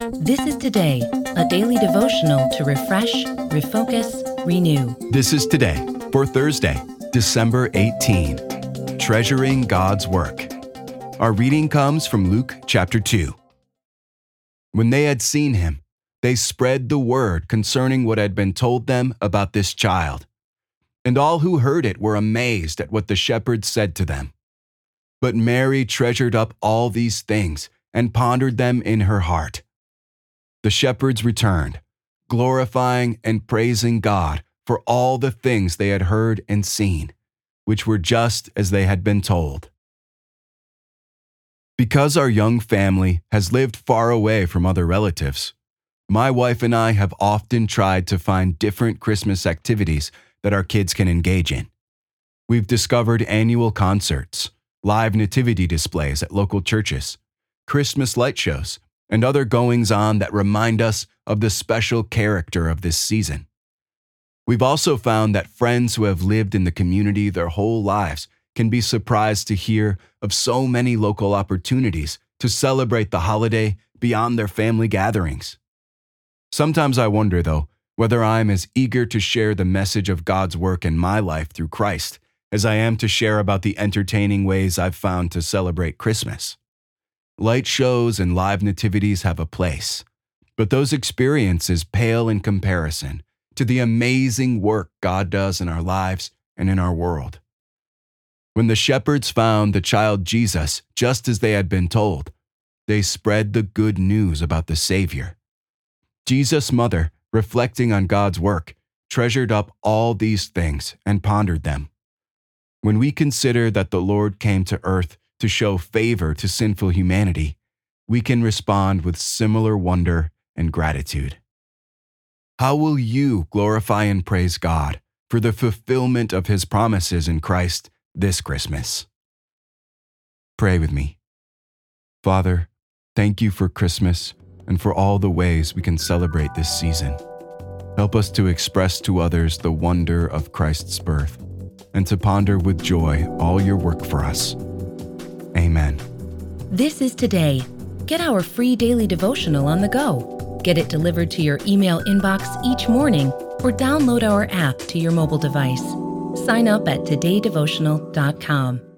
This is Today, a daily devotional to refresh, refocus, renew. This is Today for Thursday, December 18. Treasuring God's Work. Our reading comes from Luke chapter 2. When they had seen him, they spread the word concerning what had been told them about this child. And all who heard it were amazed at what the shepherds said to them. But Mary treasured up all these things and pondered them in her heart. The shepherds returned, glorifying and praising God for all the things they had heard and seen, which were just as they had been told. Because our young family has lived far away from other relatives, my wife and I have often tried to find different Christmas activities that our kids can engage in. We've discovered annual concerts, live nativity displays at local churches, Christmas light shows, and other goings-on that remind us of the special character of this season. We've also found that friends who have lived in the community their whole lives can be surprised to hear of so many local opportunities to celebrate the holiday beyond their family gatherings. Sometimes I wonder, though, whether I'm as eager to share the message of God's work in my life through Christ as I am to share about the entertaining ways I've found to celebrate Christmas. Light shows and live nativities have a place, but those experiences pale in comparison to the amazing work God does in our lives and in our world. When the shepherds found the child Jesus just as they had been told, they spread the good news about the Savior. Jesus' mother, reflecting on God's work, treasured up all these things and pondered them. When we consider that the Lord came to earth to show favor to sinful humanity, we can respond with similar wonder and gratitude. How will you glorify and praise God for the fulfillment of His promises in Christ this Christmas? Pray with me. Father, thank you for Christmas and for all the ways we can celebrate this season. Help us to express to others the wonder of Christ's birth and to ponder with joy all your work for us. Amen. This is Today. Get our free daily devotional on the go. Get it delivered to your email inbox each morning or download our app to your mobile device. Sign up at todaydevotional.com.